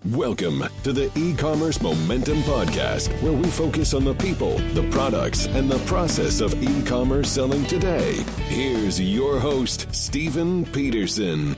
Welcome to the E-commerce Momentum Podcast, where we focus on the people, the products, and the process of e-commerce selling today. Here's your host, Stephen Peterson.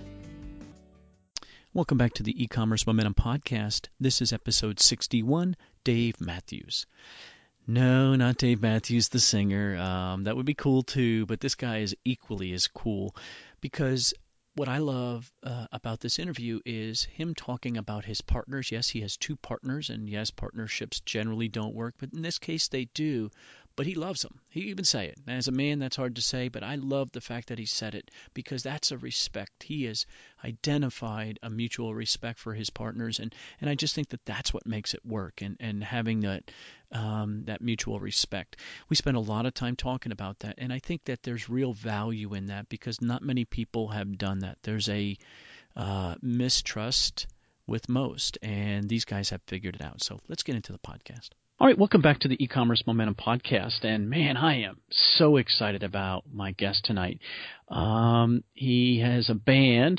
Welcome back to the E-commerce Momentum Podcast. This is episode 61, Dave Matthews. No, not Dave Matthews, the singer. That would be cool too, but this guy is equally as cool because what I love about this interview is him talking about his partners. Yes, he has two partners, and yes, partnerships generally don't work, but in this case they do. But he loves them. He even say it. As a man, that's hard to say, but I love the fact that he said it because that's a respect. He has identified a mutual respect for his partners, and I just think that that's what makes it work, and having that mutual respect. We spend a lot of time talking about that, and I think that there's real value in that because not many people have done that. There's a mistrust with most, and these guys have figured it out. So let's get into the podcast. All right, welcome back to the E-commerce Momentum Podcast, and man, I am so excited about my guest tonight. He has a band.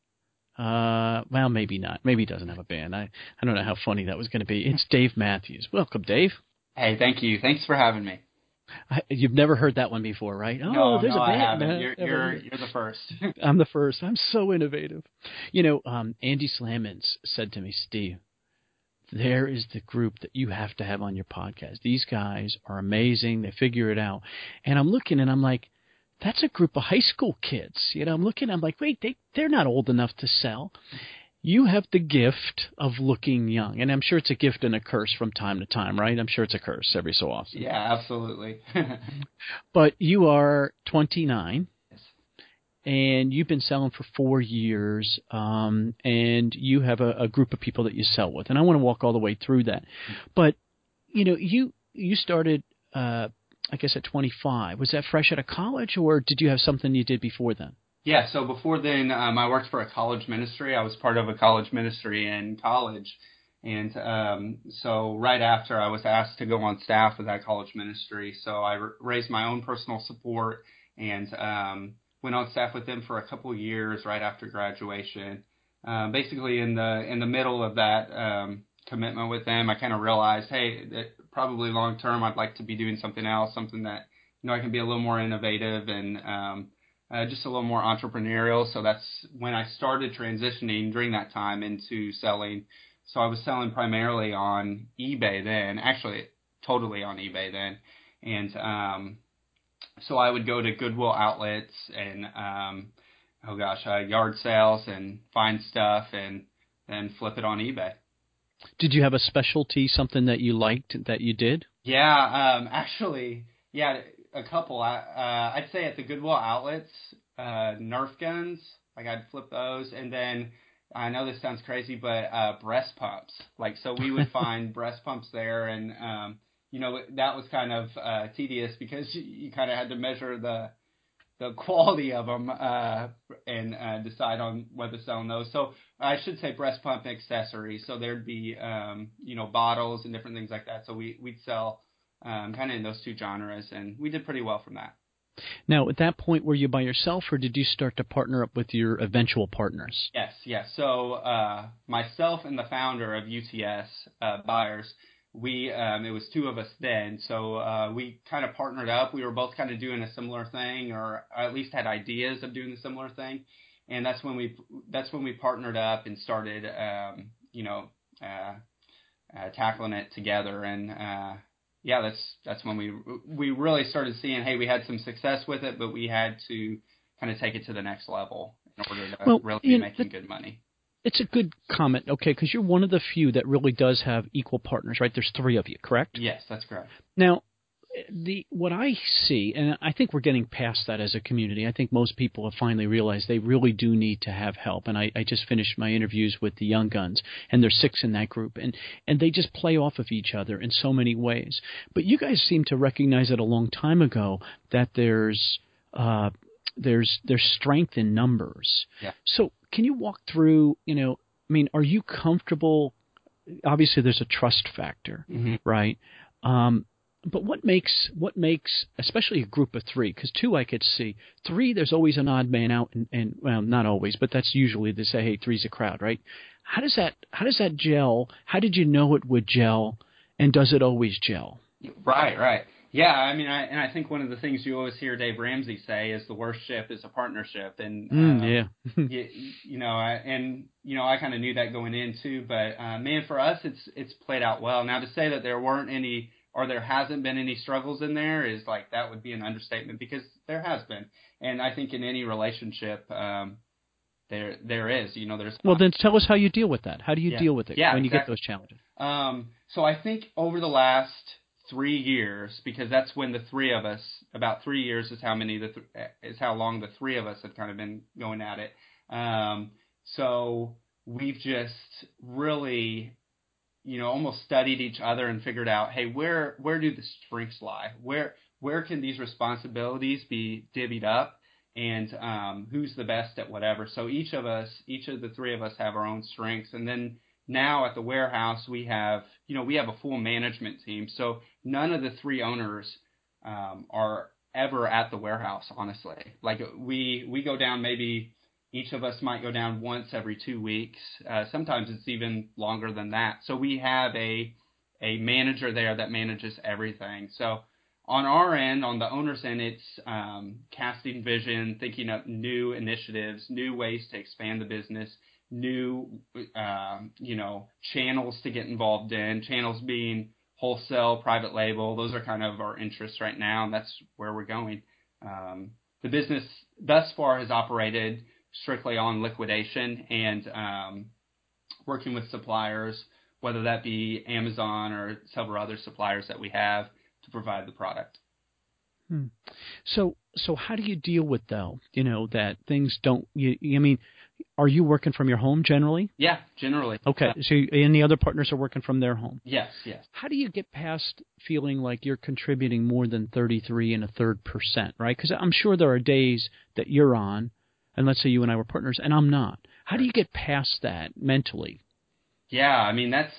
Well, maybe not. Maybe he doesn't have a band. I don't know how funny that was going to be. It's Dave Matthews. Welcome, Dave. Hey, thank you. Thanks for having me. You've never heard that one before, right? No, there's a band. I haven't. You're the first. I'm the first. I'm so innovative. You know, Andy Slamans said to me, Steve, there is the group that you have to have on your podcast. These guys are amazing. They figure it out. And I'm looking and I'm like, that's a group of high school kids. You know, I'm looking, I'm like, wait, they're not old enough to sell. You have the gift of looking young. And I'm sure it's a gift and a curse from time to time, right? I'm sure it's a curse every so often. Yeah, absolutely. But you are 29. And you've been selling for 4 years, and you have a group of people that you sell with. And I want to walk all the way through that. But, you know, you started, I guess, at 25. Was that fresh out of college, or did you have something you did before then? Yeah, so before then, I worked for a college ministry. I was part of a college ministry in college. And so right after, I was asked to go on staff with that college ministry. So I raised my own personal support and went on staff with them for a couple of years right after graduation. Basically, in the middle of that commitment with them, I kind of realized, hey, that probably long term I'd like to be doing something else, something that I can be a little more innovative and just a little more entrepreneurial. So that's when I started transitioning during that time into selling. So I was selling primarily on eBay then, actually totally on eBay then, and so I would go to Goodwill outlets and, yard sales and find stuff and then flip it on eBay. Did you have a specialty, something that you liked that you did? Yeah, actually, yeah, a couple. I'd say at the Goodwill outlets, Nerf guns, like I'd flip those. And then I know this sounds crazy, but breast pumps. Like, so we would find breast pumps there and, you know, that was kind of tedious because you kind of had to measure the quality of them and decide on whether to sell those. So I should say breast pump accessories. So there'd be, you know, bottles and different things like that. So we'd sell kind of in those two genres, and we did pretty well from that. Now, at that point, were you by yourself, or did you start to partner up with your eventual partners? Yes. So myself and the founder of UTS Buyers, it was two of us then, so we kind of partnered up. We were both kind of doing a similar thing, or at least had ideas of doing a similar thing, and that's when we partnered up and started, tackling it together. And that's when we really started seeing, hey, we had some success with it, but we had to kind of take it to the next level in order to really be making good money. It's a good comment, okay, because you're one of the few that really does have equal partners, right? There's 3 of you, correct? Yes, that's correct. Now, what I see, and I think we're getting past that as a community, I think most people have finally realized they really do need to have help. And I just finished my interviews with the Young Guns, and there's 6 in that group, and they just play off of each other in so many ways. But you guys seem to recognize it a long time ago that there's strength in numbers. Yeah. So can you walk through, you know, I mean, are you comfortable? Obviously, there's a trust factor, right? But what makes, especially a group of 3, because 2 I could see. 3, there's always an odd man out, and well, not always, but that's usually they say, hey, 3's a crowd, right? How does that gel? How did you know it would gel, and does it always gel? Right. Yeah, I mean, I think one of the things you always hear Dave Ramsey say is the worst ship is a partnership, and Yeah. I kind of knew that going in too, but man, for us, it's played out well. Now, to say that there weren't any or there hasn't been any struggles in there is like that would be an understatement, because there has been, and I think in any relationship, there is, there's. Well, then tell us how you deal with that. How do you deal with it when you exactly. get those challenges? So I think over the last 3 years, because that's when the three of us, about 3 years is how long the three of us have kind of been going at it. So we've just really, almost studied each other and figured out, hey, where do the strengths lie? Where can these responsibilities be divvied up? And who's the best at whatever? So each of the three of us have our own strengths, and then now at the warehouse we have a full management team. So none of the three owners are ever at the warehouse, honestly. Like we go down, maybe each of us might go down once every 2 weeks. Sometimes it's even longer than that. So we have a manager there that manages everything. So on our end, on the owner's end, it's casting vision, thinking up new initiatives, new ways to expand the business, new, channels to get involved in, channels being wholesale, private label. Those are kind of our interests right now, and that's where we're going. The business thus far has operated strictly on liquidation and working with suppliers, whether that be Amazon or several other suppliers that we have to provide the product. So how do you deal with, though, that things don't, I mean, are you working from your home generally? Yeah, generally. Okay. So and the other partners are working from their home? Yes. How do you get past feeling like you're contributing more than 33 1/3%, right? Because I'm sure there are days that you're on, and let's say you and I were partners, and I'm not. How do you get past that mentally? Yeah, I mean, that's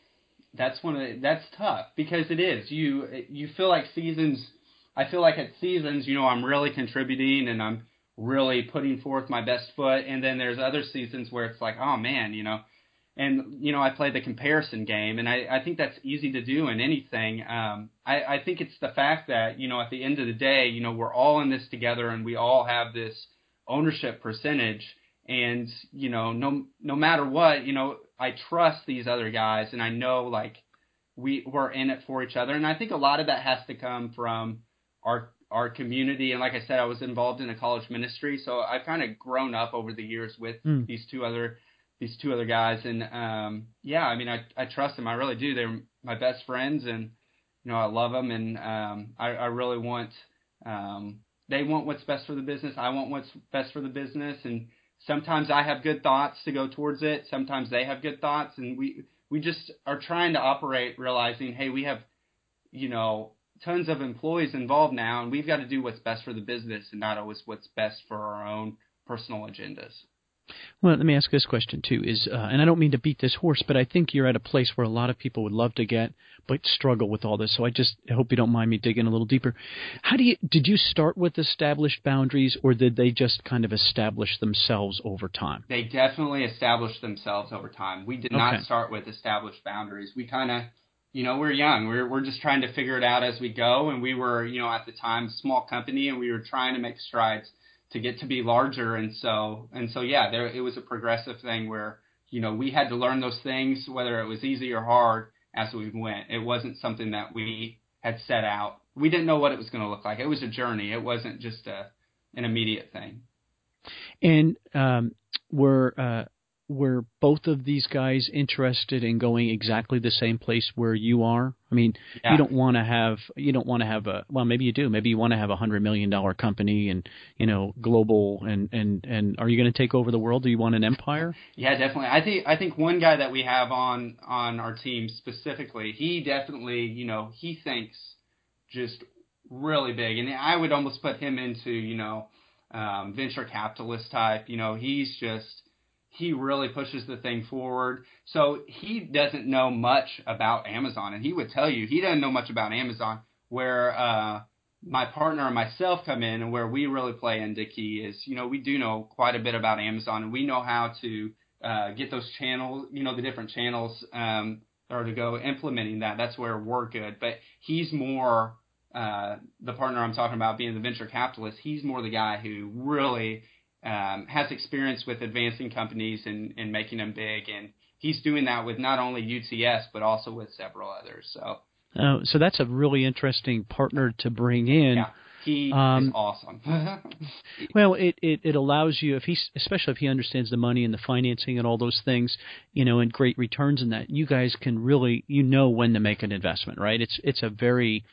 tough, because it is. You feel like seasons. I feel like at seasons, I'm really contributing and I'm really putting forth my best foot, and then there's other seasons where it's like, oh man, and I play the comparison game, and I think that's easy to do in anything. I think it's the fact that at the end of the day, we're all in this together, and we all have this ownership percentage, and no matter what, I trust these other guys, and I know like we're in it for each other, and I think a lot of that has to come from our community. And like I said, I was involved in a college ministry, so I've kind of grown up over the years with these two other guys, and I mean, I trust them. I really do. They're my best friends, and I love them, and I really want they want what's best for the business. I want what's best for the business, and sometimes I have good thoughts to go towards it. Sometimes they have good thoughts, and we just are trying to operate realizing, hey, we have tons of employees involved now, and we've got to do what's best for the business and not always what's best for our own personal agendas. Well, let me ask this question too, and I don't mean to beat this horse, but I think you're at a place where a lot of people would love to get, but struggle with all this. So I hope you don't mind me digging a little deeper. Did you start with established boundaries, or did they just kind of establish themselves over time? They definitely established themselves over time. We did not start with established boundaries. We kind of, we're young. We're just trying to figure it out as we go. And we were, at the time, a small company, and we were trying to make strides to get to be larger. And so it was a progressive thing where, we had to learn those things, whether it was easy or hard, as we went. It wasn't something that we had set out. We didn't know what it was going to look like. It was a journey. It wasn't just an immediate thing. And were both of these guys interested in going exactly the same place where you are? I mean, you don't want to have well, maybe you do. Maybe you want to have $100 million company and, global and are you going to take over the world? Do you want an empire? Yeah, definitely. I think one guy that we have on our team specifically, he definitely, he thinks just really big, and I would almost put him into, venture capitalist type. He really pushes the thing forward. So he doesn't know much about Amazon, and he would tell you he doesn't know much about Amazon. Where my partner and myself come in, and where we really play into key is, we do know quite a bit about Amazon, and we know how to get those channels, the different channels, or to go implementing that. That's where we're good. But he's more the partner I'm talking about, being the venture capitalist. He's more the guy who really has experience with advancing companies and making them big, and he's doing that with not only UTS but also with several others. So that's a really interesting partner to bring in. Yeah, he is awesome. Well, it allows you, especially if he understands the money and the financing and all those things, and great returns in that, you guys can really, when to make an investment, right? It's a very,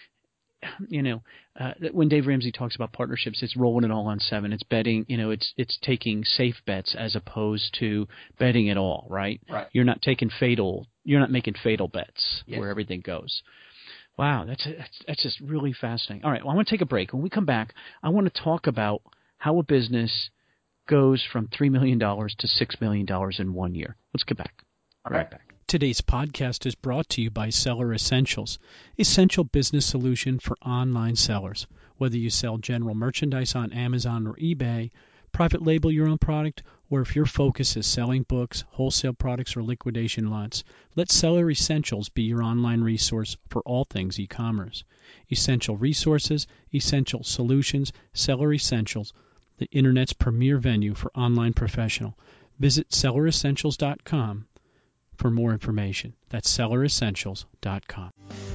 when Dave Ramsey talks about partnerships, it's rolling it all on 7. It's betting, it's taking safe bets as opposed to betting it all, right? Right. You're not making fatal bets where everything goes. Wow, that's just really fascinating. All right, well, I want to take a break. When we come back, I want to talk about how a business goes from $3 million to $6 million in 1 year. Let's get back. Right back. Today's podcast is brought to you by Seller Essentials, essential business solution for online sellers. Whether you sell general merchandise on Amazon or eBay, private label your own product, or if your focus is selling books, wholesale products, or liquidation lots, let Seller Essentials be your online resource for all things e-commerce. Essential resources, essential solutions, Seller Essentials, the Internet's premier venue for online professional. Visit selleressentials.com for more information. That's selleressentials.com.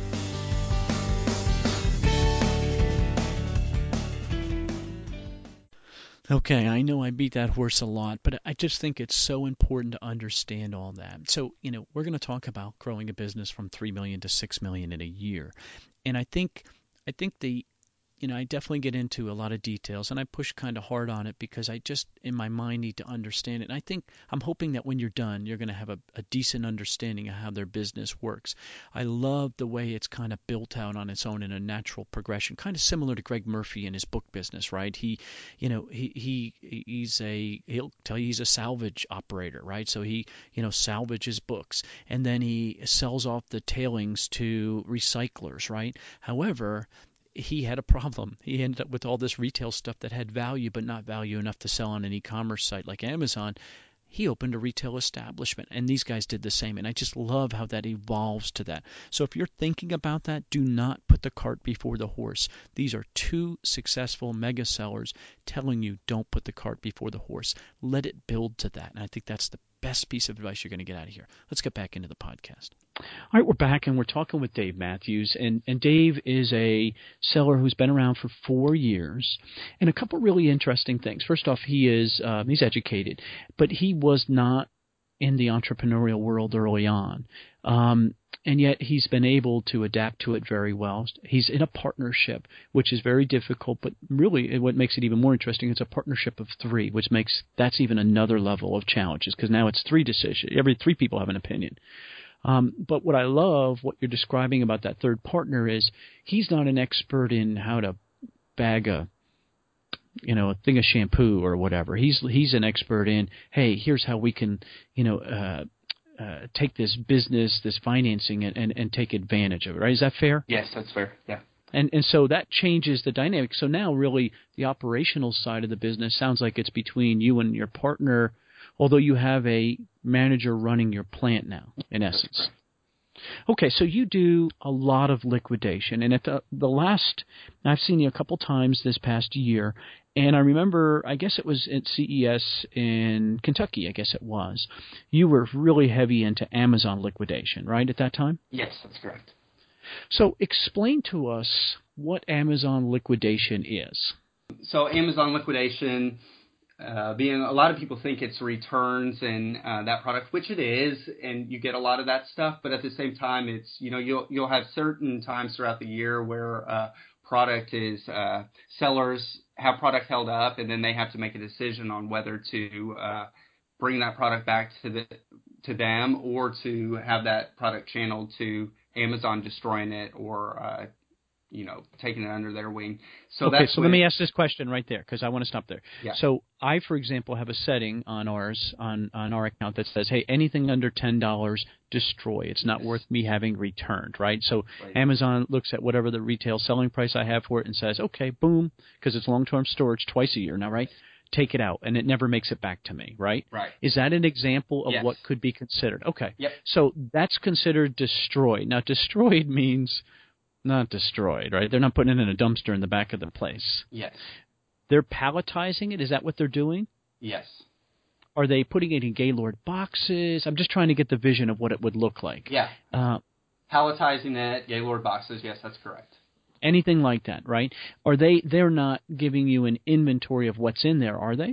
Okay, I know I beat that horse a lot, but I just think it's so important to understand all that. So, we're going to talk about growing a business from $3 million to $6 million in a year. And I think I definitely get into a lot of details, and I push kind of hard on it because I just, in my mind, need to understand it. And I'm hoping that when you're done, you're going to have a decent understanding of how their business works. I love the way it's kind of built out on its own in a natural progression, kind of similar to Greg Murphy and his book business, right? He'll tell you he's a salvage operator, right? So he, salvages books, and then he sells off the tailings to recyclers, right? However, he had a problem. He ended up with all this retail stuff that had value, but not value enough to sell on an e-commerce site like Amazon. He opened a retail establishment, and these guys did the same. And I just love how that evolves to that. So if you're thinking about that, do not put the cart before the horse. These are two successful mega sellers telling you don't put the cart before the horse. Let it build to that. And I think that's the best piece of advice you're going to get out of here. Let's get back into the podcast. All right, we're back, and we're talking with Dave Matthews. And Dave is a seller who's been around for 4 years. And a couple really interesting things. First off, he's educated, but he was not in the entrepreneurial world early on. And yet he's been able to adapt to it very well. He's in a partnership, which is very difficult, but really what makes it even more interesting, it's a partnership of 3, which makes that's even another level of challenges because now it's 3 decisions. Every 3 people have an opinion. But what I love, what you're describing about that third partner is he's not an expert in how to bag a thing of shampoo or whatever. He's an expert in, hey, here's how we can, take this business, this financing, and take advantage of it, right? Is that fair? Yes, that's fair, yeah. And so that changes the dynamic. So now really the operational side of the business sounds like it's between you and your partner, although you have a manager running your plant now, in essence. Okay, so you do a lot of liquidation. And at the last, I've seen you a couple times this past year, and I remember, I guess it was at CES in Kentucky, I guess it was. You were really heavy into Amazon liquidation, right, at that time? Yes, that's correct. So explain to us what Amazon liquidation is. So Amazon liquidation, being a lot of people think it's returns and that product, which it is, and you get a lot of that stuff. But at the same time, it's you'll have certain times throughout the year where product is sellers have product held up, and then they have to make a decision on whether to bring that product back to them or to have that product channeled to Amazon, destroying it or taking it under their wing. So let me ask this question right there because I want to stop there. Yeah. So I, for example, have a setting on ours on our account that says, hey, anything under $10, destroy. It's not worth me having returned, right? So right. Amazon looks at whatever the retail selling price I have for it and says, okay, boom, because it's long-term storage twice a year now, right? take it out, and it never makes it back to me, right? Right. Is that an example of Yes. what could be considered? Okay. Yep. So that's considered destroyed. Now, destroyed means not destroyed, right? They're not putting it in a dumpster in the back of the place. Yes. They're palletizing it. Is that what they're doing? Yes. Are they putting it in Gaylord boxes? I'm just trying to get the vision of what it would look like. Yeah. Palletizing it, Gaylord boxes. Yes, that's correct. Anything like that, right? They're not giving you an inventory of what's in there, are they?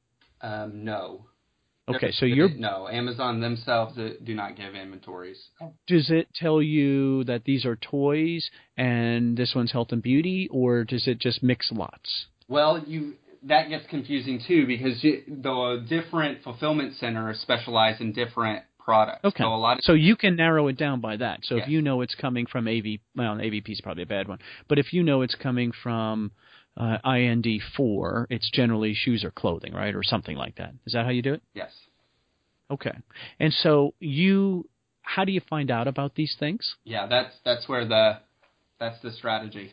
No. Okay, so No, Amazon themselves do not give inventories. Does it tell you that these are toys and this one's health and beauty, or does it just mix lots? Well, that gets confusing too, because the different fulfillment centers specialize in different products. Okay. So you can narrow it down by that. So Yes. if you know it's coming from AVP is probably a bad one, but if you know it's coming from IND4, it's generally shoes or clothing, right, or something like that. Is that how you do it? Yes. Okay. And so how do you find out about these things? Yeah, that's the strategy.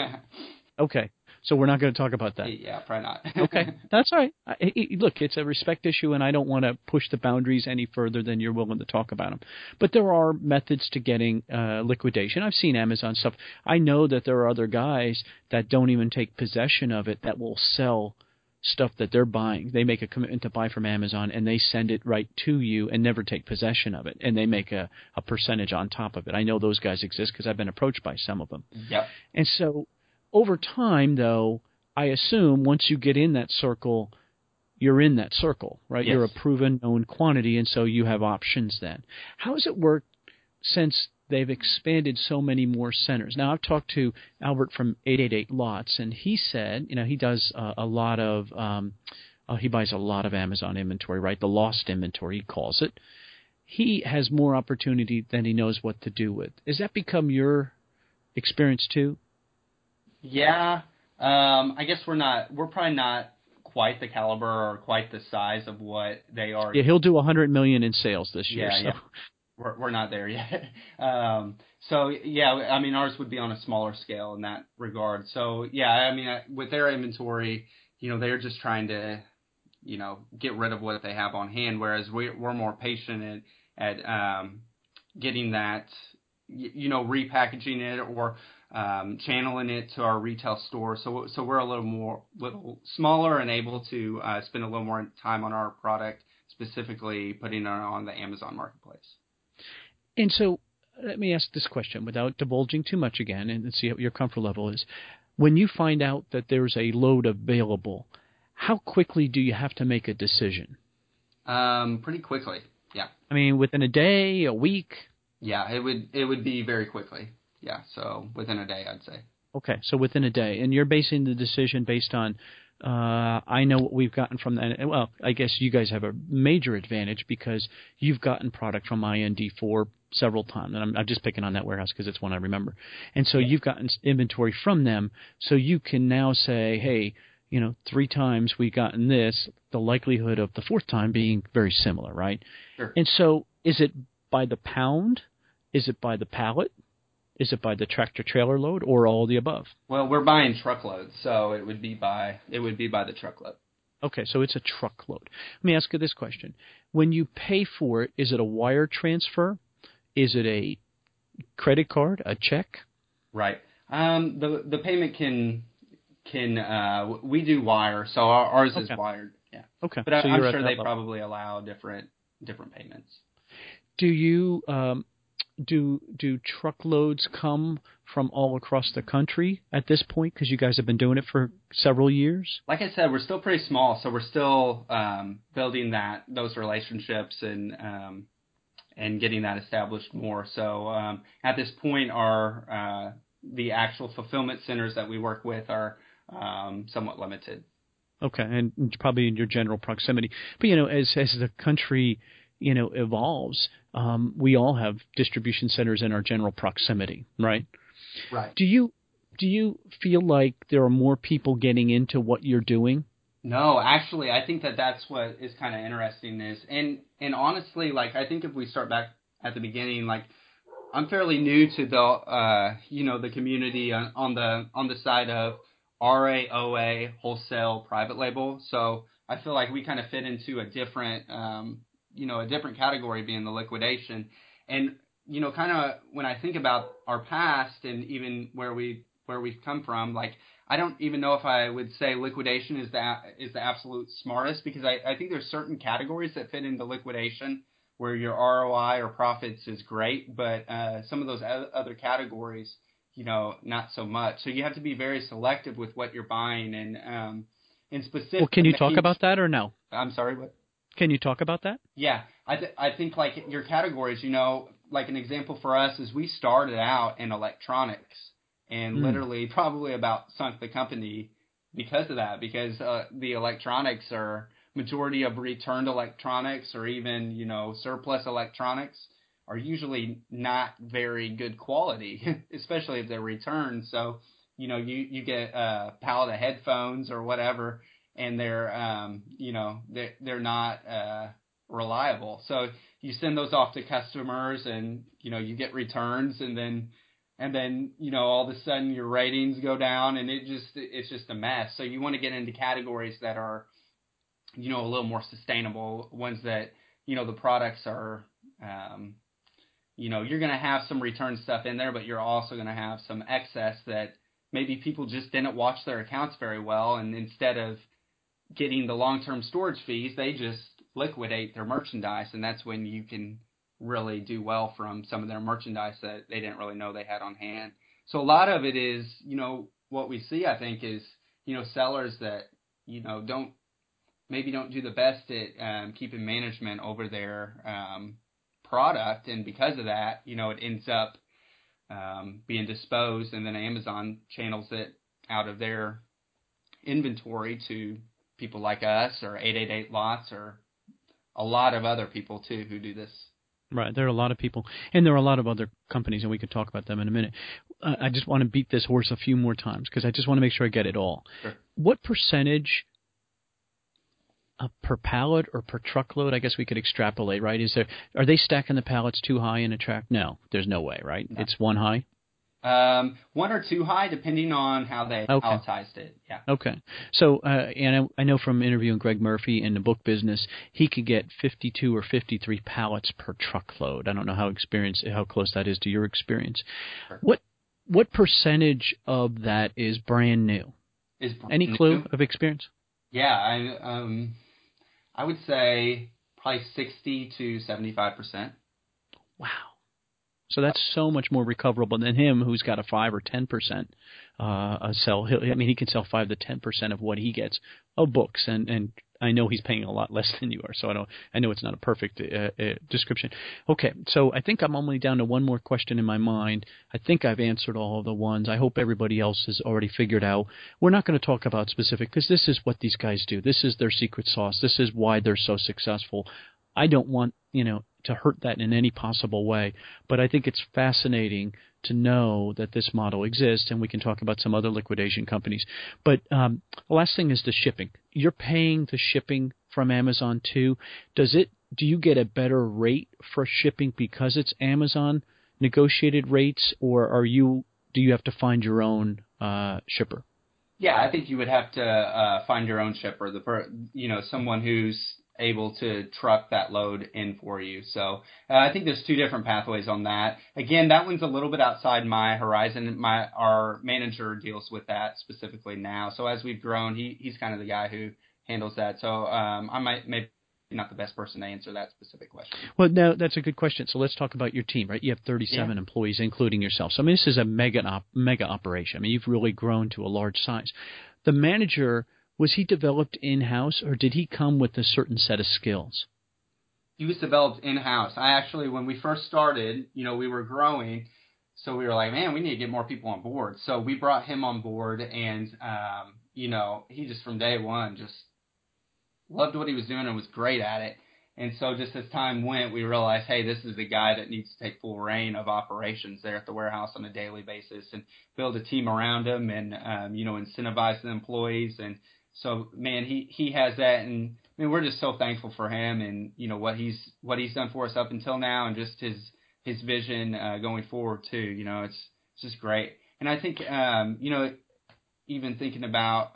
Okay. So we're not going to talk about that. Yeah, probably not. Okay, that's all right. Look, it's a respect issue, and I don't want to push the boundaries any further than you're willing to talk about them. But there are methods to getting liquidation. I've seen Amazon stuff. I know that there are other guys that don't even take possession of it that will sell stuff that they're buying. They make a commitment to buy from Amazon, and they send it right to you and never take possession of it, and they make a percentage on top of it. I know those guys exist because I've been approached by some of them. Yep. And so over time, though, I assume once you get in that circle, you're in that circle, right? Yes. You're a proven, known quantity, and so you have options then. How has it worked since they've expanded so many more centers? Now, I've talked to Albert from 888 Lots, and he said, he does a lot of he buys a lot of Amazon inventory, right? The lost inventory, he calls it. He has more opportunity than he knows what to do with. Has that become your experience too? Yeah, I guess we're probably not quite the caliber or quite the size of what they are. Yeah, he'll do $100 million in sales this year. Yeah, so. Yeah. We're not there yet. So yeah, I mean, ours would be on a smaller scale in that regard. So yeah, I mean, with their inventory, they're just trying to, get rid of what they have on hand, whereas we're more patient at getting that, repackaging it or channeling it to our retail store. So we're a little smaller and able to spend a little more time on our product, specifically putting it on the Amazon marketplace. And so let me ask this question without divulging too much again, and see what your comfort level is. When you find out that there's a load available, how quickly do you have to make a decision? Pretty quickly. Yeah. I mean, within a day, a week? Yeah, it would be very quickly. Yeah, so within a day, I'd say. Okay, so within a day. And you're basing the decision based on, I know what we've gotten from that. Well, I guess you guys have a major advantage because you've gotten product from IND4 several times. And I'm just picking on that warehouse because it's one I remember. And so you've gotten inventory from them. So you can now say, hey, 3 times we've gotten this, the likelihood of the 4th time being very similar, right? Sure. And so is it by the pound? Is it by the pallet? Is it by the tractor-trailer load, or all the above? Well, we're buying truckloads, so it would be by the truckload. Okay, so it's a truckload. Let me ask you this question: when you pay for it, is it a wire transfer? Is it a credit card, a check? Right. The payment can we do wire, so ours is wired. Yeah. Okay. But so I'm you're sure they level. probably allow different payments. Do you do truckloads come from all across the country at this point? Because you guys have been doing it for several years. Like I said, we're still pretty small, so we're still building those relationships and getting that established more. So at this point, the actual fulfillment centers that we work with are somewhat limited. Okay, and probably in your general proximity. But as the country evolves, we all have distribution centers in our general proximity, right? Right. Do you feel like there are more people getting into what you're doing? No, actually, I think that's what is kind of interesting and honestly, like, I think if we start back at the beginning, like, I'm fairly new to the the community on the side of RA, OA, wholesale, private label. So I feel like we kind of fit into a different, a different category being the liquidation. And, kind of when I think about our past and even where we've come from, like, I don't even know if I would say liquidation is the absolute smartest, because I think there's certain categories that fit into liquidation where your ROI or profits is great, but some of those other categories, not so much. So you have to be very selective with what you're buying, and in specific. Well, can you talk about that or no? I'm sorry, what? Can you talk about that? Yeah, I think like your categories, like an example for us is we started out in electronics and literally probably about sunk the company because of that, because the electronics are majority of returned electronics or even, surplus electronics are usually not very good quality, especially if they're returned. So, you get a pallet of headphones or whatever, and they're, they're not reliable. So you send those off to customers and, you get returns, and then, all of a sudden your ratings go down, and it's just a mess. So you want to get into categories that are, a little more sustainable, ones that, the products are, you're going to have some return stuff in there, but you're also going to have some excess that maybe people just didn't watch their accounts very well. And instead of getting the long-term storage fees, they just liquidate their merchandise. And that's when you can really do well from some of their merchandise that they didn't really know they had on hand. So a lot of it is, what we see, I think, is, sellers that, don't do the best at keeping management over their product, and because of that, it ends up being disposed, and then Amazon channels it out of their inventory to people like us or 888 Lots or a lot of other people too who do this. Right, there are a lot of people, and there are a lot of other companies, and we can talk about them in a minute. I just want to beat this horse a few more times because I just want to make sure I get it all. Sure. What percentage per pallet or per truckload, I guess we could extrapolate, right? Are they stacking the pallets too high in a track? No, there's no way, right? No. It's one high? One or two high, depending on how they palletized it. Yeah. Okay. So, and I know from interviewing Greg Murphy in the book business, he could get 52 or 53 pallets per truckload. I don't know how close that is to your experience. Sure. What percentage of that is brand new? Any clue of experience? Yeah, I would say probably 60 to 75%. Wow. So that's so much more recoverable than him, who's got a 5 or 10% sell. He can sell 5 to 10% of what he gets of books, and I know he's paying a lot less than you are. So I know it's not a perfect description. Okay, so I think I'm only down to one more question in my mind. I think I've answered all of the ones. I hope everybody else has already figured out. We're not going to talk about specific because this is what these guys do. This is their secret sauce. This is why they're so successful. I don't want to hurt that in any possible way. But I think it's fascinating to know that this model exists, and we can talk about some other liquidation companies. But the last thing is the shipping. You're paying the shipping from Amazon too. Do you get a better rate for shipping because it's Amazon negotiated rates, or do you have to find your own shipper? Yeah, I think you would have to find your own shipper, someone who's able to truck that load in for you. So I think there's two different pathways on that. Again, that one's a little bit outside my horizon. Our manager deals with that specifically now. So as we've grown, he's kind of the guy who handles that. So I might maybe not the best person to answer that specific question. Well, no, that's a good question. So let's talk about your team, right? You have 37 employees, including yourself. So this is a mega operation. You've really grown to a large size. The manager, was he developed in-house, or did he come with a certain set of skills? He was developed in-house. When we first started, we were growing, so we were like, man, we need to get more people on board. So we brought him on board, and, he just from day one just loved what he was doing and was great at it. And so just as time went, we realized, hey, this is the guy that needs to take full reign of operations there at the warehouse on a daily basis and build a team around him and, incentivize the employees. And so, man, he has that, and we're just so thankful for him and what he's done for us up until now, and just his vision going forward too. It's just great. And I think even thinking about,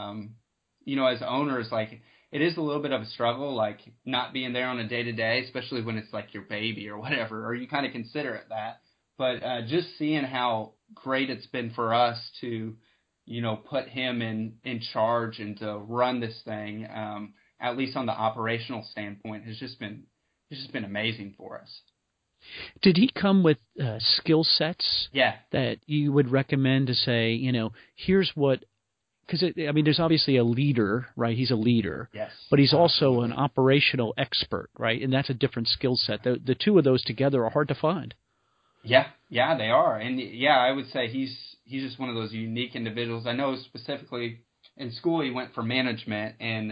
as owners, like it is a little bit of a struggle, like not being there on a day-to-day, especially when it's like your baby or whatever, or you kind of consider it that. But just seeing how great it's been for us to, put him in charge and to run this thing, at least on the operational standpoint, has just been amazing for us. Did he come with skill sets that you would recommend to say, here's what, because, there's obviously a leader, right? He's a leader. Yes. But he's also an operational expert, right? And that's a different skill set. The two of those together are hard to find. Yeah, they are. And, I would say he's just one of those unique individuals. I know specifically in school he went for management, and,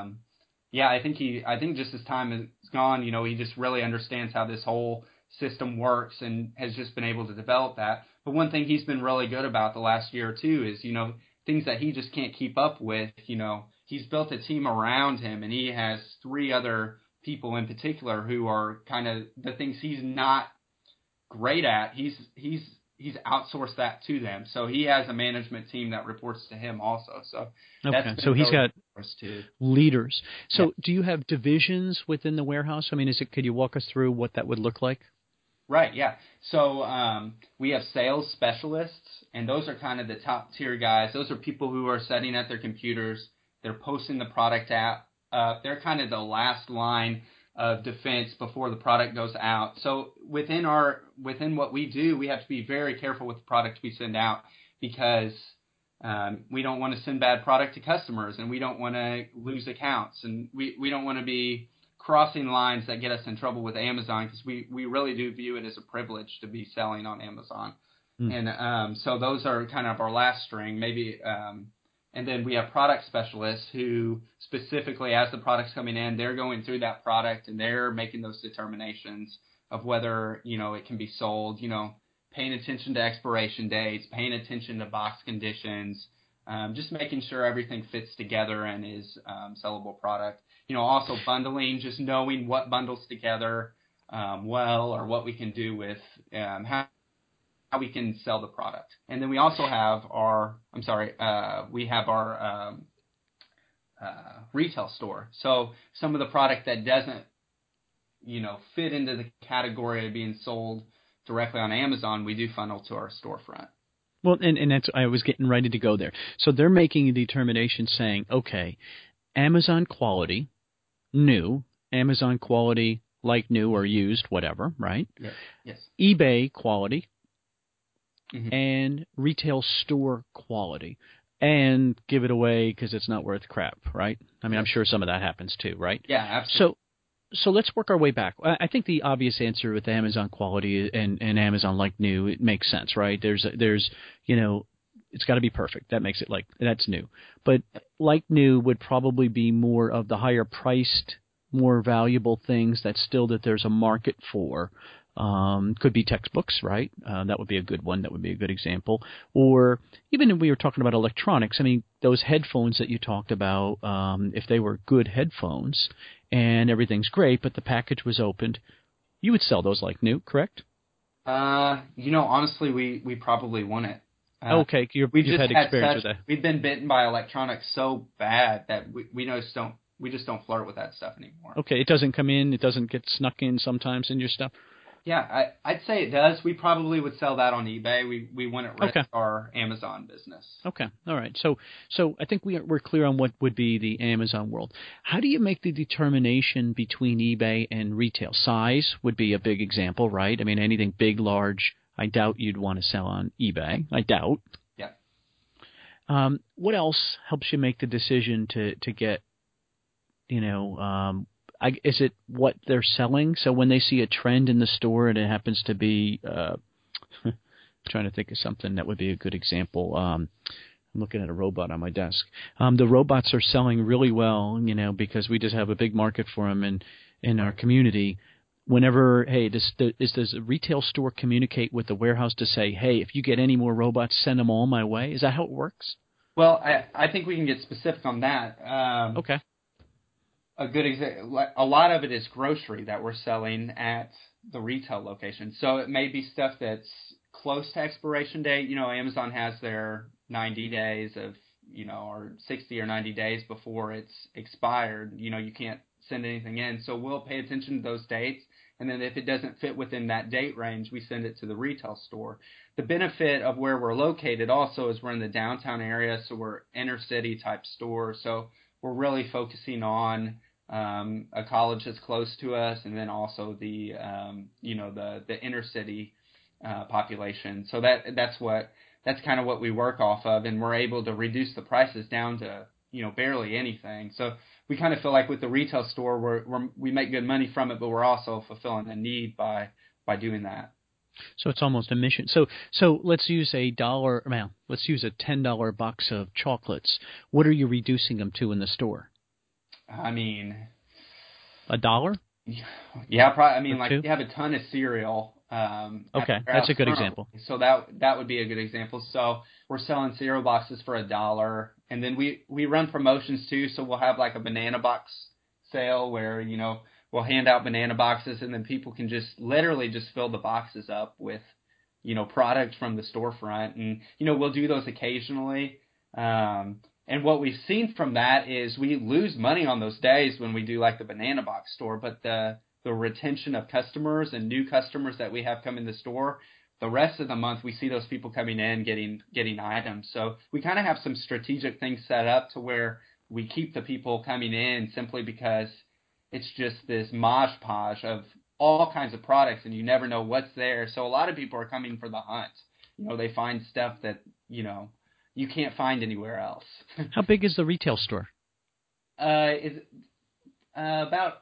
I think just as time has gone, he just really understands how this whole system works and has just been able to develop that. But one thing he's been really good about the last year or two is, things that he just can't keep up with. He's built a team around him, and he has 3 other people in particular who are kind of the things he's not great at. He's outsourced that to them. So he has a management team that reports to him also. So okay. So he's got leaders. So do you have divisions within the warehouse? Could you walk us through what that would look like? Right, yeah. So we have sales specialists, and those are kind of the top tier guys. Those are people who are sitting at their computers. They're posting the product out. They're kind of the last line of defense before the product goes out. So within what we do, we have to be very careful with the product we send out, because we don't want to send bad product to customers, and we don't want to lose accounts, and we don't want to be crossing lines that get us in trouble with Amazon, because we really do view it as a privilege to be selling on Amazon. And so those are kind of our last string, maybe. And then we have product specialists who specifically, as the product's coming in, they're going through that product and they're making those determinations of whether, it can be sold, paying attention to expiration dates, paying attention to box conditions, just making sure everything fits together and is sellable product. Also bundling, just knowing what bundles together well, or what we can do with how we can sell the product. And then we also have our retail store. So some of the product that doesn't, fit into the category of being sold directly on Amazon, we do funnel to our storefront. Well, and that's, I was getting ready to go there. So they're making a determination saying, okay, Amazon quality, new, Amazon quality, like new or used, whatever, right? Yes. eBay quality, and retail store quality, and give it away because it's not worth crap, right? I'm sure some of that happens too, right? Yeah, absolutely. So let's work our way back. I think the obvious answer with Amazon quality and Amazon like new, it makes sense, right? There's it's got to be perfect. That makes it like, that's new. But like new would probably be more of the higher priced, more valuable things that there's a market for. Could be textbooks, right? That would be a good one. That would be a good example. Or even if we were talking about electronics, those headphones that you talked about, if they were good headphones and everything's great, but the package was opened, you would sell those like new, correct? Honestly, we probably wouldn't. Okay, you've had experience with that. We've been bitten by electronics so bad that we just don't flirt with that stuff anymore. Okay, it doesn't come in, it doesn't get snuck in sometimes in your stuff? Yeah, I'd say it does. We probably would sell that on eBay. We wouldn't risk our Amazon business. Okay, all right. So I think we're clear on what would be the Amazon world. How do you make the determination between eBay and retail? Size would be a big example, right? Anything big, large, I doubt you'd want to sell on eBay. I doubt. Yeah. What else helps you make the decision to get, is it what they're selling? So when they see a trend in the store and it happens to be, I'm trying to think of something that would be a good example. I'm looking at a robot on my desk. The robots are selling really well, because we just have a big market for them in our community. Whenever, does a retail store communicate with the warehouse to say, hey, if you get any more robots, send them all my way? Is that how it works? Well, I think we can get specific on that. Okay. A good example, a lot of it is grocery that we're selling at the retail location. So it may be stuff that's close to expiration date. Amazon has their 90 days of, or 60 or 90 days before it's expired, you can't send anything in. So we'll pay attention to those dates. And then if it doesn't fit within that date range, we send it to the retail store. The benefit of where we're located also is we're in the downtown area, so we're inner city type store. So we're really focusing on a college that's close to us, and then also the inner city population. So that's kind of what we work off of, and we're able to reduce the prices down to barely anything. So we kind of feel like with the retail store, we make good money from it, but we're also fulfilling a need by doing that. So it's almost a mission. So let's use let's use a $10 box of chocolates. What are you reducing them to in the store? I mean, $1? Yeah, probably. I mean, like $2? you have a ton of cereal. Okay, that's a good example. So that would be a good example. So we're selling cereal boxes for $1, and then we run promotions too. So we'll have like a banana box sale where we'll hand out banana boxes, and then people can literally just fill the boxes up with product from the storefront, and we'll do those occasionally. And what we've seen from that is we lose money on those days when we do like the banana box store, but the retention of customers and new customers that we have come in the store, the rest of the month we see those people coming in getting items. So we kind of have some strategic things set up to where we keep the people coming in simply because it's just this mosh podge of all kinds of products and you never know what's there. So a lot of people are coming for the hunt. They find stuff that, you can't find anywhere else. How big is the retail store? Is about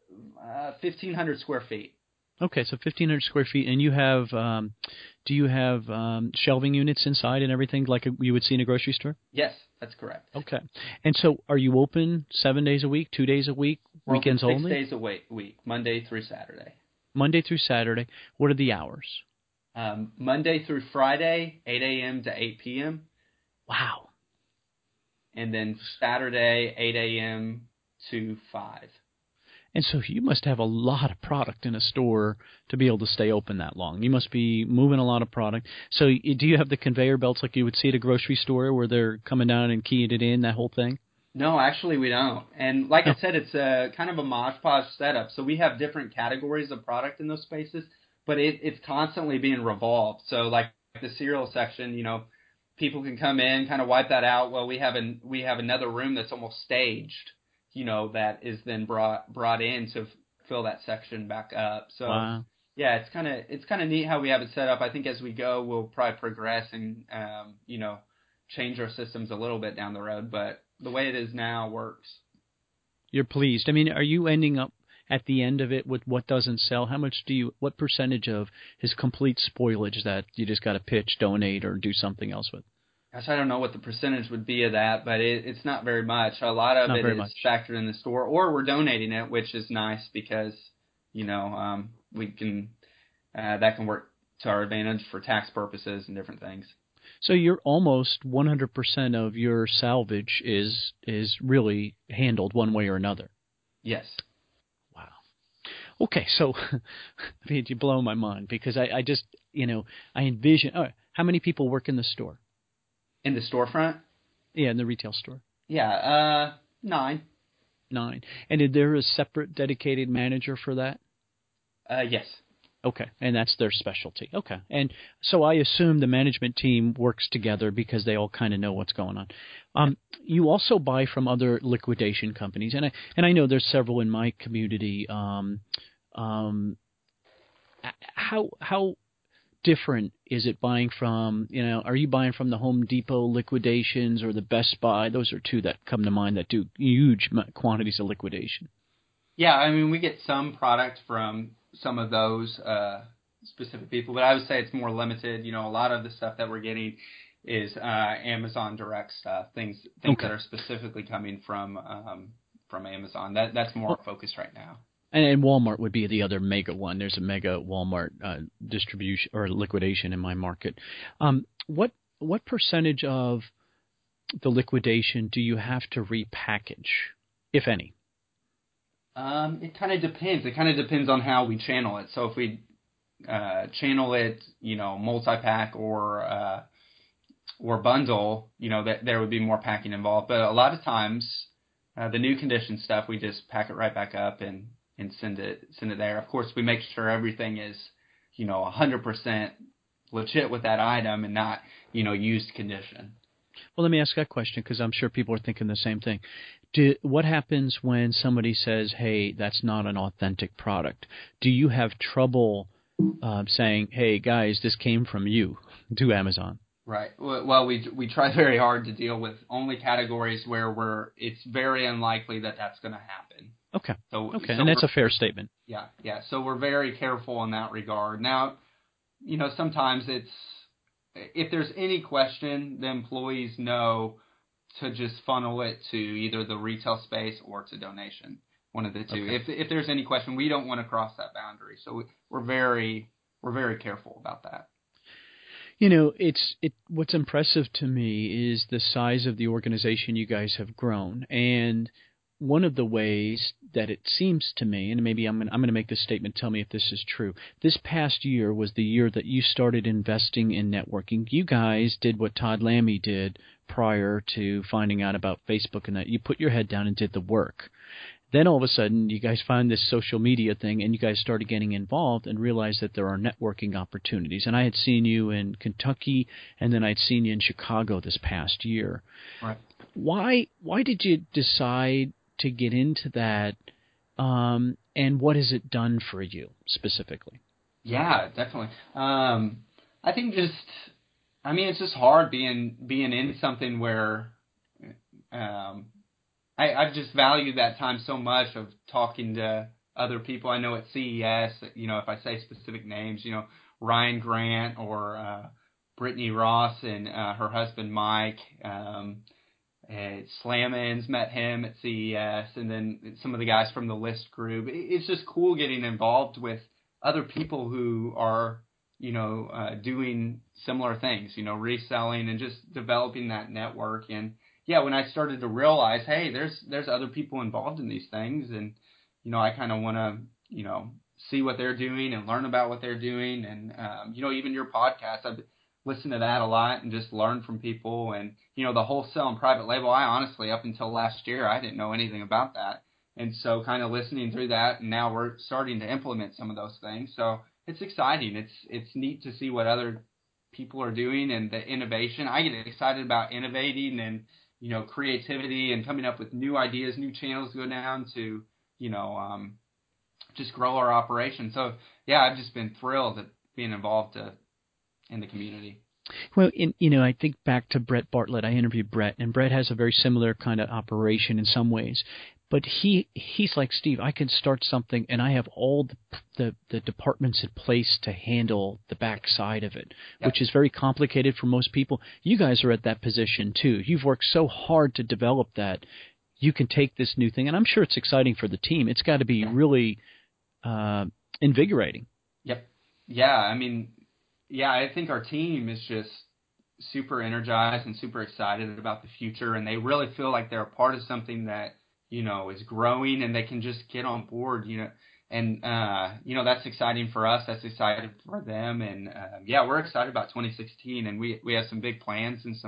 1,500 square feet. Okay, so 1,500 square feet, and you have, do you have shelving units inside and everything like you would see in a grocery store? Yes, that's correct. Okay, and so are you open 7 days a week, 2 days a week, weekends only? 6 only? 6 days a week, Monday through Saturday. Monday through Saturday. What are the hours? Monday through Friday, 8 a.m. to 8 p.m. Wow. And then Saturday, 8 a.m. to 5. And so you must have a lot of product in a store to be able to stay open that long. You must be moving a lot of product. So do you have the conveyor belts like you would see at a grocery store where they're coming down and keying it in, that whole thing? No, actually we don't. And like I said, it's a kind of a mosh podge setup. So we have different categories of product in those spaces, but it's constantly being revolved. So like the cereal section, people can come in, kind of wipe that out. Well, we have another room that's almost staged, that is then brought in to fill that section back up. So wow. Yeah, it's kind of neat how we have it set up. I think as we go, we'll probably progress and change our systems a little bit down the road, but the way it is now works. You're pleased. I mean, are you ending up at the end of it with what doesn't sell? What percentage of his complete spoilage that you just got to pitch, donate, or do something else with? Gosh, I don't know what the percentage would be of that, but it's not very much. A lot of it is factored in the store, or we're donating it, which is nice because, we can that can work to our advantage for tax purposes and different things. So you're almost 100% of your salvage is really handled one way or another. Yes. Wow. Okay, so you blow my mind because I just, I envision. Oh, how many people work in the store? In the storefront? Yeah, in the retail store. Yeah, 9. 9. And is there a separate dedicated manager for that? Yes. Okay, and that's their specialty. Okay, and so I assume the management team works together because they all kind of know what's going on. You also buy from other liquidation companies, and I know there's several in my community. How different is it buying from? Are you buying from the Home Depot liquidations or the Best Buy? Those are two that come to mind that do huge quantities of liquidation. Yeah, I mean we get some product from some of those specific people, but I would say it's more limited. A lot of the stuff that we're getting is Amazon direct stuff, things okay. that are specifically coming from Amazon. That's more our focus right now. And Walmart would be the other mega one. There's a mega Walmart distribution or liquidation in my market. What percentage of the liquidation do you have to repackage, if any? It kind of depends. It kind of depends on how we channel it. So if we channel it, multi-pack or or bundle, that there would be more packing involved. But a lot of times, the new condition stuff, we just pack it right back up and send it there. Of course, we make sure everything is, 100% legit with that item and not, used condition. Well, let me ask that question because I'm sure people are thinking the same thing. What happens when somebody says, hey, that's not an authentic product? Do you have trouble saying, hey, guys, this came from you to Amazon? Right. Well, we try very hard to deal with only categories where it's very unlikely that that's going to happen. Okay. So and that's a fair statement. Yeah. So we're very careful in that regard. Now, sometimes if there's any question, the employees know to just funnel it to either the retail space or to donation, one of the two. Okay. If there's any question, we don't want to cross that boundary. So we're very careful about that. What's impressive to me is the size of the organization you guys have grown. And one of the ways that it seems to me, and maybe I'm going to make this statement, tell me if this is true. This past year was the year that you started investing in networking. You guys did what Todd Lamey did prior to finding out about Facebook and that. You put your head down and did the work. Then all of a sudden, you guys found this social media thing, and you guys started getting involved and realized that there are networking opportunities. And I had seen you in Kentucky, and then I'd seen you in Chicago this past year. Right. Why did you decide to get into that, and what has it done for you specifically? Yeah, definitely. I think it's just hard being in something where I've just valued that time so much of talking to other people. I know at CES, if I say specific names, Ryan Grant or Brittany Ross and her husband Mike, Slamins, met him at CES, and then some of the guys from the List group. It's just cool getting involved with other people who are, doing similar things, reselling and just developing that network. And yeah, when I started to realize, hey, there's other people involved in these things, and I kind of want to, see what they're doing and learn about what they're doing, and even your podcast, I've listened to that a lot and just learned from people, and the wholesale and private label. I honestly, up until last year, I didn't know anything about that, and so kind of listening through that, and now we're starting to implement some of those things. So it's exciting. It's neat to see what other people are doing and the innovation. I get excited about innovating and creativity and coming up with new ideas, new channels to go down to, just grow our operation. So, yeah, I've just been thrilled at being involved in the community. Well, I think back to Brett Bartlett. I interviewed Brett, and Brett has a very similar kind of operation in some ways. But he's like, Steve, I can start something, and I have all the departments in place to handle the back side of it, yep, which is very complicated for most people. You guys are at that position, too. You've worked so hard to develop that. You can take this new thing, and I'm sure it's exciting for the team. It's got to be really invigorating. Yep. Yeah, I think our team is just super energized and super excited about the future, and they really feel like they're a part of something that is growing, and they can just get on board, and that's exciting for us. That's exciting for them. And we're excited about 2016, and we have some big plans and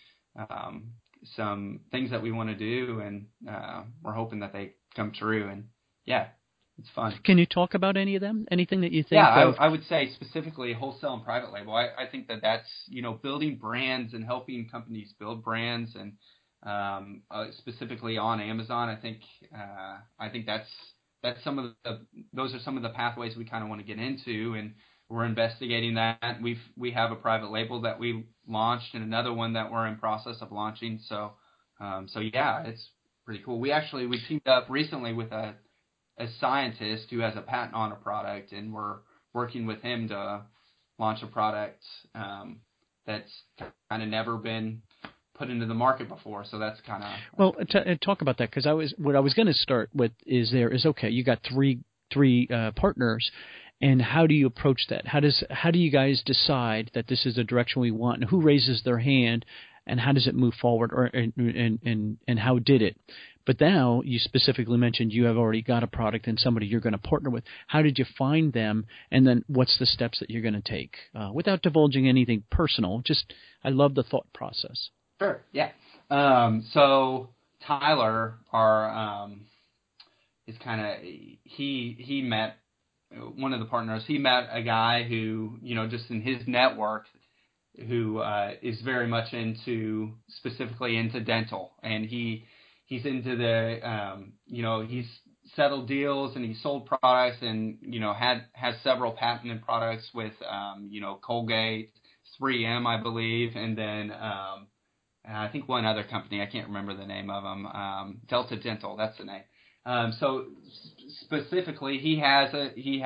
some things that we want to do, and we're hoping that they come true. And yeah, it's fun. Can you talk about any of them? Anything that you think? Yeah, I would say specifically wholesale and private label. I think that's building brands and helping companies build brands, and specifically on Amazon. I think that's those are some of the pathways we kind of want to get into, and we're investigating that. We have a private label that we launched and another one that we're in process of launching. So yeah, it's pretty cool. We teamed up recently with a scientist who has a patent on a product, and we're working with him to launch a product that's kind of never been put into the market before. So that's kind of well. Talk about that, because what I was going to start with is okay. You got three partners, and how do you approach that? How do you guys decide that this is the direction we want, and who raises their hand, and how does it move forward, and how did it? But now you specifically mentioned you have already got a product and somebody you're going to partner with. How did you find them, and then what's the steps that you're going to take? Without divulging anything personal, just I love the thought process. Sure, yeah. So Tyler, is kind of he met one of the partners. He met a guy who, just in his network, who is very much specifically into dental, and he's into the he's settled deals and he sold products and has several patented products with Colgate, 3M, I believe, and then I think one other company, I can't remember the name of them, Delta Dental, that's the name. So specifically, he had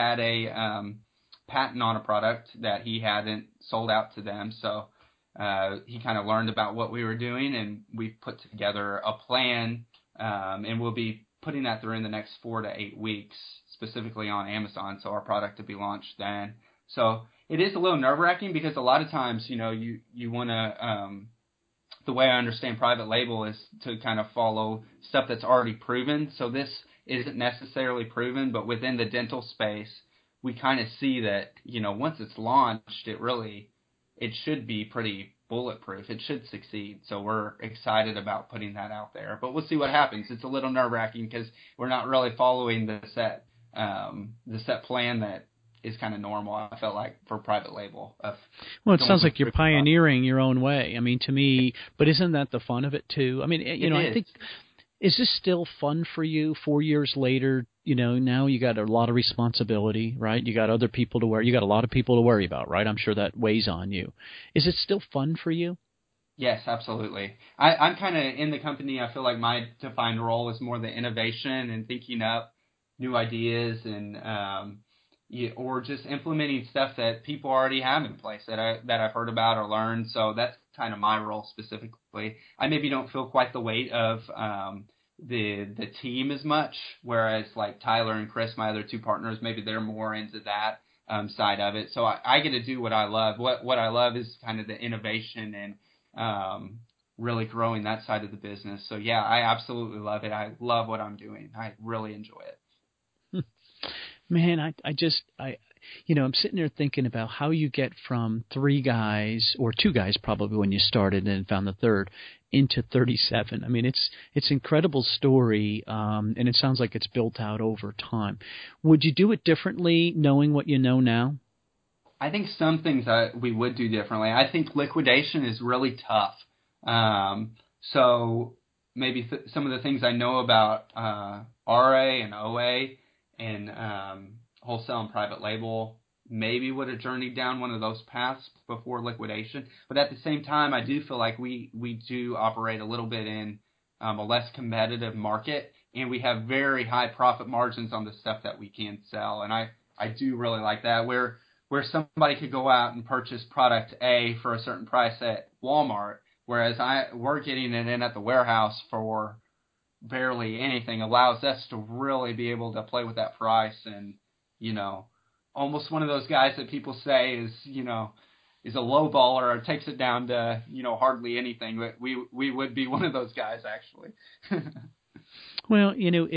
a patent on a product that he hadn't sold out to them. So he kind of learned about what we were doing, and we've put together a plan, and we'll be putting that through in the next 4 to 8 weeks, specifically on Amazon, so our product to be launched then. So it is a little nerve-wracking because a lot of times, you want to the way I understand private label is to kind of follow stuff that's already proven. So this isn't necessarily proven, but within the dental space, we kind of see that, once it's launched, it should be pretty bulletproof. It should succeed. So we're excited about putting that out there. But we'll see what happens. It's a little nerve-wracking because we're not really following the set plan that is kind of normal, I felt like, for private label. Well, it sounds like you're pioneering your own way. I mean, to me, but isn't that the fun of it too? I mean, I think, is this still fun for you 4 years later? Now you got a lot of responsibility, right? You got other people to worry. You got a lot of people to worry about, right? I'm sure that weighs on you. Is it still fun for you? Yes, absolutely. I'm kind of in the company. I feel like my defined role is more the innovation and thinking up new ideas and or just implementing stuff that people already have in place that I've heard about or learned. So that's kind of my role specifically. I maybe don't feel quite the weight of the team as much, whereas like Tyler and Chris, my other two partners, maybe they're more into that side of it. So I get to do what I love. What I love is kind of the innovation and really growing that side of the business. So yeah, I absolutely love it. I love what I'm doing. I really enjoy it. Man, I'm sitting there thinking about how you get from 3 guys, or 2 guys probably when you started and found the third, into 37. I mean, it's an incredible story, and it sounds like it's built out over time. Would you do it differently knowing what you know now? I think some things we would do differently. I think liquidation is really tough. So maybe some of the things I know about RA and OA and wholesale and private label maybe would have journeyed down one of those paths before liquidation. But at the same time, I do feel like we do operate a little bit in a less competitive market, and we have very high profit margins on the stuff that we can sell. And I do really like that, where somebody could go out and purchase product A for a certain price at Walmart, whereas we're getting it in at the warehouse for barely anything, allows us to really be able to play with that price and, almost one of those guys that people say is a low baller or takes it down to, hardly anything. But we would be one of those guys, actually. Well,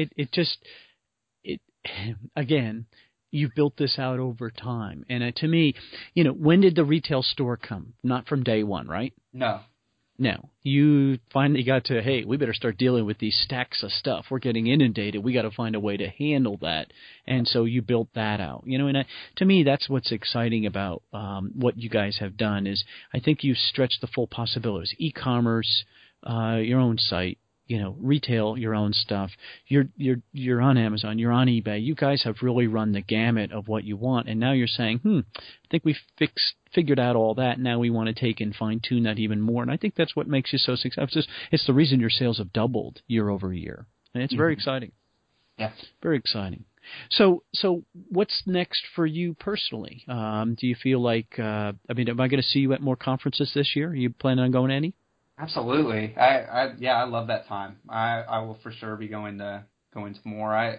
again, you've built this out over time. And to me, when did the retail store come? Not from day one, right? No. Now, you finally got to, hey, we better start dealing with these stacks of stuff. We're getting inundated. We got to find a way to handle that. And so you built that out. And to me, that's what's exciting about what you guys have done is I think you stretched the full possibilities. E-commerce, your own site, retail, your own stuff. You're on Amazon. You're on eBay. You guys have really run the gamut of what you want. And now you're saying, I think we figured out all that. Now we want to take and fine tune that even more. And I think that's what makes you so successful. It's the reason your sales have doubled year over year. And it's very exciting. Yeah. Very exciting. So what's next for you personally? Do you feel like, am I going to see you at more conferences this year? Are you planning on going to any? Absolutely. I love that time. I will for sure be going to more.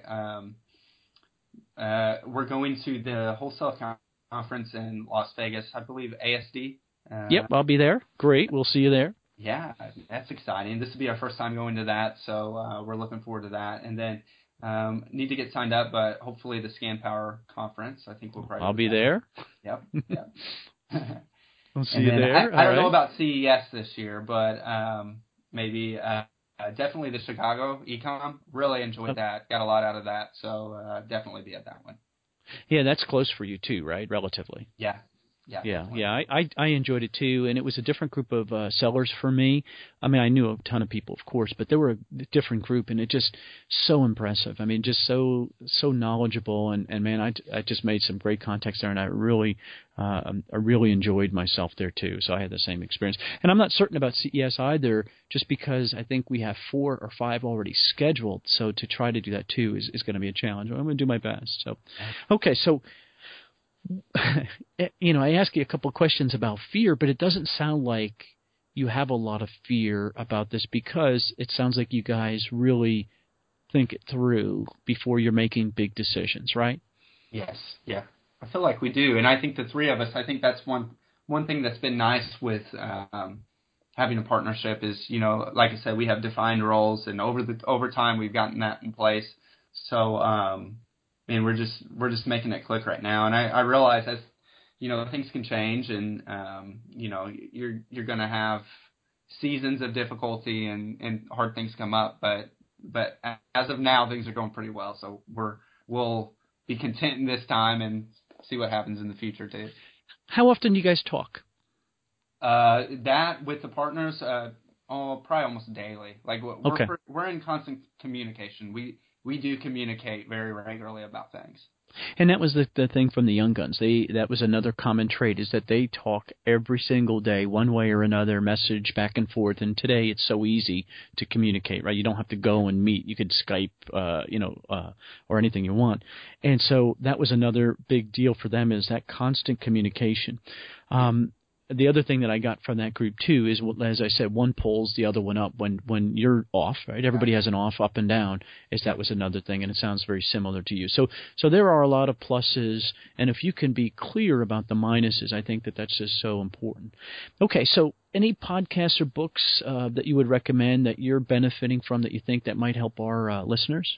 We're going to the wholesale conference in Las Vegas, I believe ASD. Yep, I'll be there. Great. We'll see you there. Yeah, that's exciting. This will be our first time going to that, so we're looking forward to that. And then need to get signed up, but hopefully the ScanPower conference. I think we'll probably. I'll be there. Yep. Yep. I'll see you there. I don't know about CES this year, but maybe definitely the Chicago Ecom. Really enjoyed that. Got a lot out of that, so definitely be at that one. Yeah, that's close for you too, right? Relatively. Yeah. I enjoyed it too, and it was a different group of sellers for me. I mean, I knew a ton of people, of course, but they were a different group, and it just so impressive. I mean, just so knowledgeable, and man, I just made some great contacts there, and I really enjoyed myself there too. So I had the same experience, and I'm not certain about CES either, just because I think we have 4 or 5 already scheduled. So to try to do that too is going to be a challenge. I'm going to do my best. So, okay, so. I ask you a couple of questions about fear, but it doesn't sound like you have a lot of fear about this, because it sounds like you guys really think it through before you're making big decisions, right? Yes, yeah. I feel like we do, and I think the three of us, I think that's one thing that's been nice with having a partnership is, like I said, we have defined roles, and over time we've gotten that in place. So, and we're just making it click right now. And I realize as things can change, and you're going to have seasons of difficulty and hard things come up, but as of now things are going pretty well. So we'll be content in this time and see what happens in the future too. How often do you guys talk? That with the partners, probably almost daily. Like we're in constant communication. We do communicate very regularly about things. And that was the thing from the Young Guns. That was another common trait, is that they talk every single day, one way or another, message back and forth. And today it's so easy to communicate, right? You don't have to go and meet. You could Skype, or anything you want. And so that was another big deal for them, is that constant communication. The other thing that I got from that group too is, as I said, one pulls the other one up when you're off, right? Everybody has an off, up and down. That was another thing, and it sounds very similar to you. So there are a lot of pluses, and if you can be clear about the minuses, I think that's just so important. Okay, so any podcasts or books that you would recommend that you're benefiting from, that you think that might help our listeners?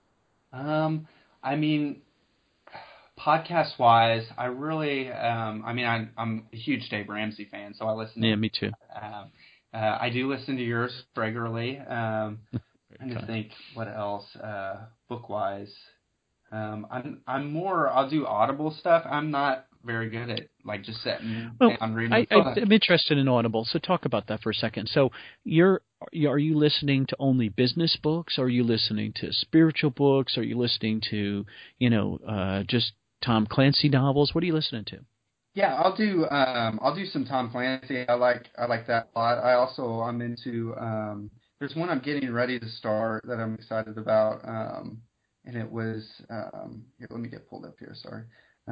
I mean, podcast-wise, I really, I'm a huge Dave Ramsey fan, so I listen. Yeah, me too. I do listen to yours regularly. I'm trying to think what else, book-wise. I'll do Audible stuff. I'm not very good at just sitting down reading a book. I'm interested in Audible, so talk about that for a second. So are you listening to only business books? Are you listening to spiritual books? Are you listening to, just Tom Clancy novels? What are you listening to? Yeah, I'll do some Tom Clancy. I like that a lot. I'm into there's one I'm getting ready to start that I'm excited about. And it was here, let me get pulled up here, sorry.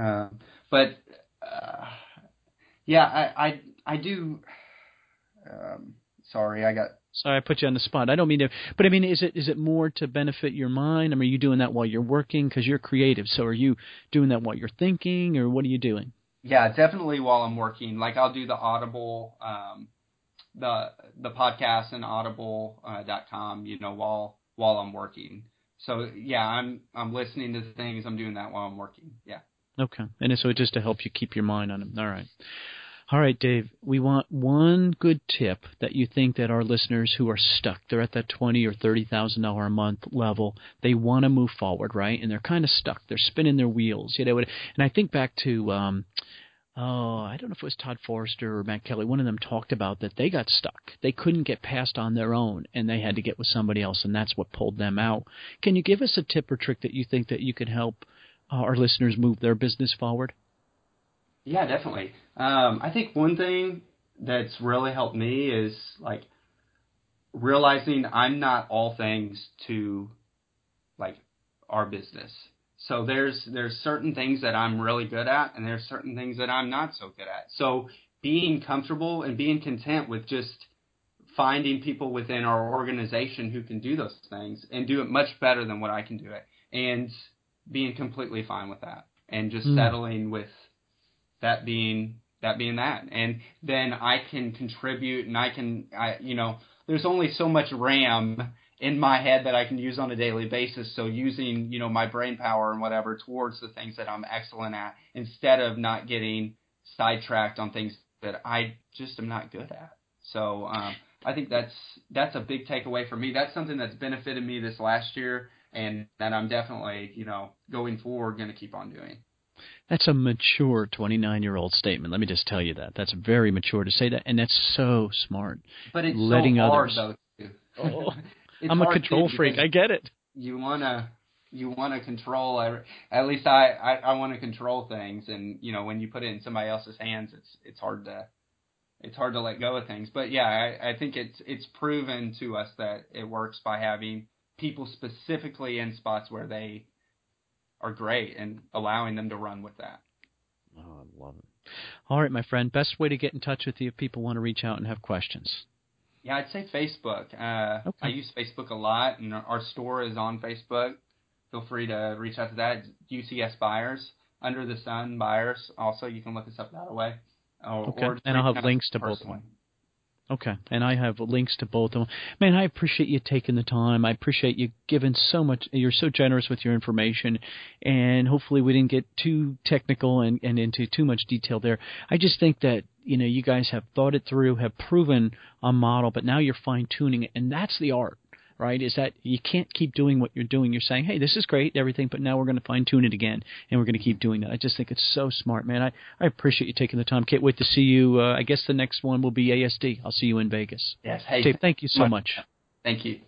I do sorry, Sorry, I put you on the spot. I don't mean to, but I mean, is it more to benefit your mind? I mean, are you doing that while you're working? Because you're creative. So are you doing that while you're thinking, or what are you doing? Yeah, definitely while I'm working. Like I'll do the Audible, the podcast and audible.com, while I'm working. So yeah, I'm listening to things. I'm doing that while I'm working. Yeah. Okay. And so just to help you keep your mind on them. All right, Dave, we want one good tip that you think that our listeners who are stuck, they're at that $20,000 or $30,000 a month level, they want to move forward, right? And they're kind of stuck. They're spinning their wheels. And I think back to, I don't know if it was Todd Forrester or Matt Kelly. One of them talked about that they got stuck. They couldn't get past on their own, and they had to get with somebody else, and that's what pulled them out. Can you give us a tip or trick that you think that you could help our listeners move their business forward? Yeah, definitely. I think one thing that's really helped me is realizing I'm not all things to our business. So there's certain things that I'm really good at, and there's certain things that I'm not so good at. So being comfortable and being content with just finding people within our organization who can do those things and do it much better than what I can do it, and being completely fine with that, and just settling with that being that being that. And then I can contribute, and there's only so much RAM in my head that I can use on a daily basis. So using, my brain power and whatever towards the things that I'm excellent at, instead of not getting sidetracked on things that I just am not good at. So I think that's a big takeaway for me. That's something that's benefited me this last year, and that I'm definitely, going forward, going to keep on doing. That's a mature 29-year-old statement. Let me just tell you that. That's very mature to say that, and that's so smart. But it's letting so hard, others. though, too. Oh, I'm a control freak. I get it. You wanna control. At least I want to control things, and when you put it in somebody else's hands, it's hard to let go of things. But yeah, I think it's proven to us that it works by having people specifically in spots where they are great and allowing them to run with that. Oh, I love it. All right, my friend, best way to get in touch with you if people want to reach out and have questions. Yeah, I'd say Facebook. Okay. I use Facebook a lot, and our store is on Facebook. Feel free to reach out to that. It's UCS Buyers, Under the Sun Buyers. Also, you can look us up that way. Okay, and I'll have links to both of them. Okay, and I have links to both of them. Man, I appreciate you taking the time. I appreciate you giving so much. You're so generous with your information, and hopefully we didn't get too technical and into too much detail there. I just think that, you guys have thought it through, have proven a model, but now you're fine-tuning it, and that's the art, right, is that you can't keep doing what you're doing. You're saying, hey, this is great, everything, but now we're going to fine-tune it again, and we're going to keep doing that. I just think it's so smart, man. I appreciate you taking the time. Can't wait to see you. I guess the next one will be ASD. I'll see you in Vegas. Yes. Hey, Dave, thank you so much. Thank you.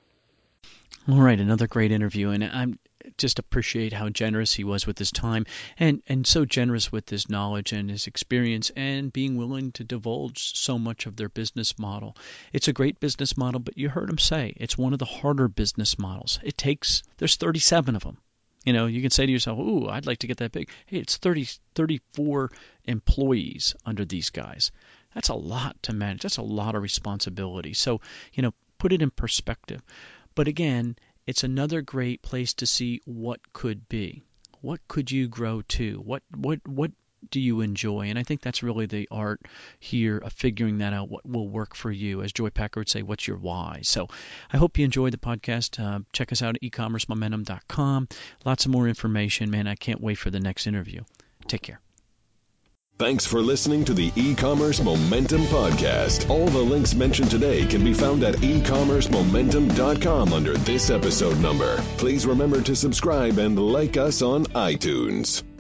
All right, another great interview, and I just appreciate how generous he was with his time and so generous with his knowledge and his experience and being willing to divulge so much of their business model. It's a great business model, but you heard him say it's one of the harder business models. There's 37 of them. You can say to yourself, ooh, I'd like to get that big. Hey, it's 34 employees under these guys. That's a lot to manage. That's a lot of responsibility. So, put it in perspective. But again, it's another great place to see what could be. What could you grow to? What do you enjoy? And I think that's really the art here of figuring that out, what will work for you. As Joy Packer would say, what's your why? So I hope you enjoyed the podcast. Check us out at ecommercemomentum.com. Lots of more information. Man, I can't wait for the next interview. Take care. Thanks for listening to the E-Commerce Momentum Podcast. All the links mentioned today can be found at ecommercemomentum.com under this episode number. Please remember to subscribe and like us on iTunes.